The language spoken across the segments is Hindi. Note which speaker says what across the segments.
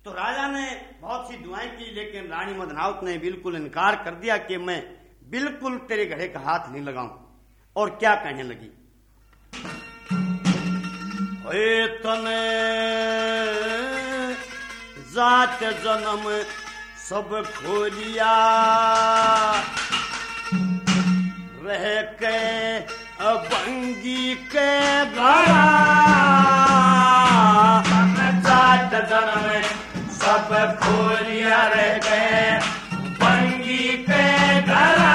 Speaker 1: तो राजा ने बहुत सी दुआएं की, लेकिन रानी मदनावत ने बिल्कुल इनकार कर दिया कि मैं बिल्कुल तेरे घड़े का हाथ नहीं लगाऊं। और क्या कहने लगी, ओए तने जात जन्म सब खोलिया, रह के भंगी के घड़ा, जात जन्म सब खोलिया, रह गए भंगी के घड़ा,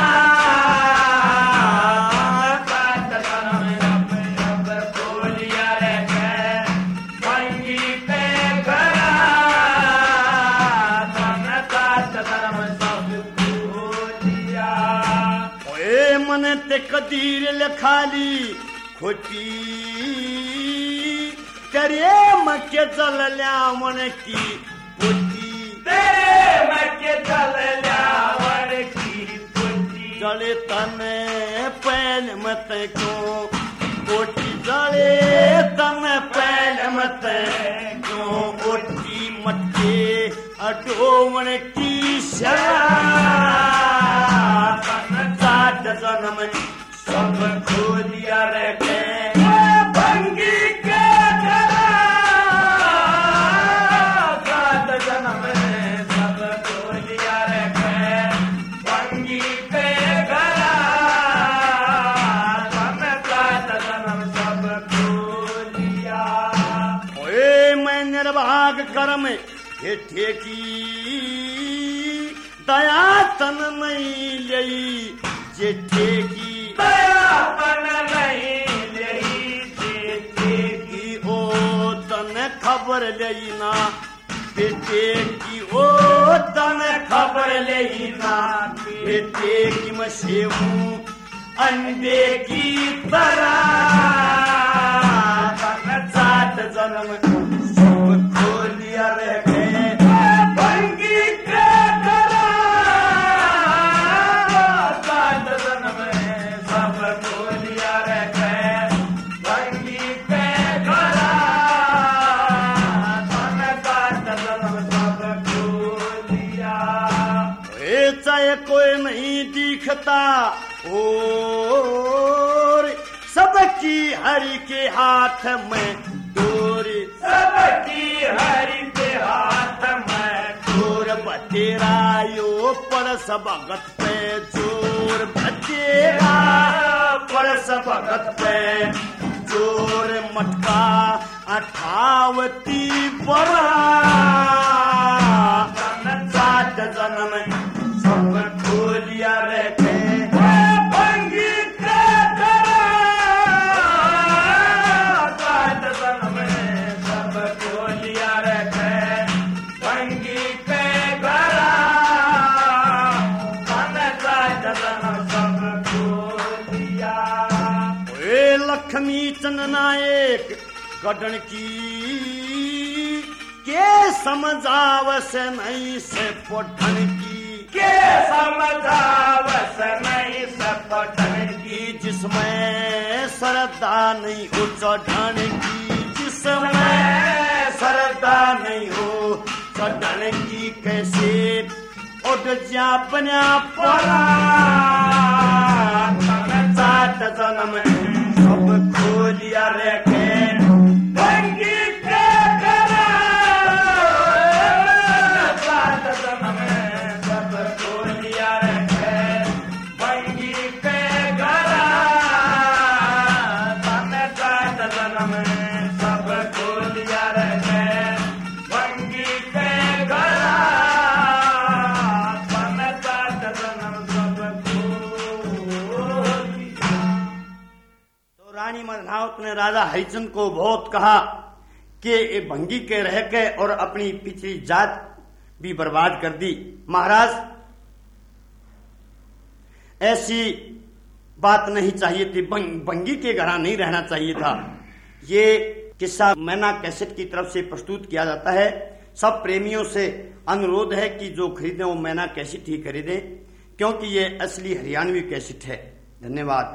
Speaker 1: जात जन्म सब खोलिया, रह गए भंगी के घड़ा, जात जन्म सब खोलिया। ओए मन ते कदीर लखाली खोटी, करे मके जलल्या मन की पोती, तेरे मके जलल्या मन की पोती, जले तने पहल मत को पोती, जले तने पहल मत को पोती, मटके अडोवन की शरा, जात जन्म सब खोलिया, रह गए भंगी के घड़ा, जात जन्म सब खोलिया, रह गए भंगी के घड़ा, जात जन्म सब खोलिया। ओए मैं निर्भाग कर्म हेठे की, दया तन नहीं लई जेठे की, दया तन नहीं लई जेठे की, ओ तन खबर लई ना बेटे की, ओ तन खबर लई ना बेटे की, मैं सेवूं अंडे की तरह, जात जन्म सब खोलिया, रह गए भंगी के घड़ा, जात जन्म सब खोलिया, रह गए भंगी के घड़ा, जात जन्म सब खोलिया। चाहे कोई नहीं दिखता और सबकी हरि के हाथ में डोर, सबकी हरि के हाथ में डोर, बतेरा यो परस भगत पे जोर, बतेरा परस भगत पे जोर, मटका अठावती बड़ा, जात जन्म सब खोलिया, रह गए भंगी के घड़ा, जात जन्म सब खोलिया, रह गए भंगी के घड़ा, जात जन्म सब खोलिया। ओए लक्ष्मी चंद नायक गढ़न की, के समझावस नहीं से पठन की, के समझावस नहीं से पठन की, जिसमें श्रद्धा नहीं हो चढ़न की, जिसमें श्रद्धा नहीं हो चढ़न की, कैसे उठ जा बना पड़ा, जात जन्म सब खोलिया, रह गए भंगी के घड़ा, जात जन्म सब खोलिया, रह गए भंगी के घड़ा, जात जन्म सब खोलिया, रह गए भंगी के घड़ा, जात जन्म सब खोलिया। तो रानी मदनावत ने राजा हरिचंद को बहुत कहा कि ये भंगी के रह के और अपनी पिछली जात भी बर्बाद कर दी। महाराज, ऐसी बात नहीं चाहिए थी, भंगी के घड़ा नहीं रहना चाहिए था। ये किस्सा मैना कैसेट की तरफ से प्रस्तुत किया जाता है। सब प्रेमियों से अनुरोध है कि जो खरीदें वो मैना कैसेट ही खरीदें, क्योंकि ये असली हरियाणवी कैसेट है। धन्यवाद।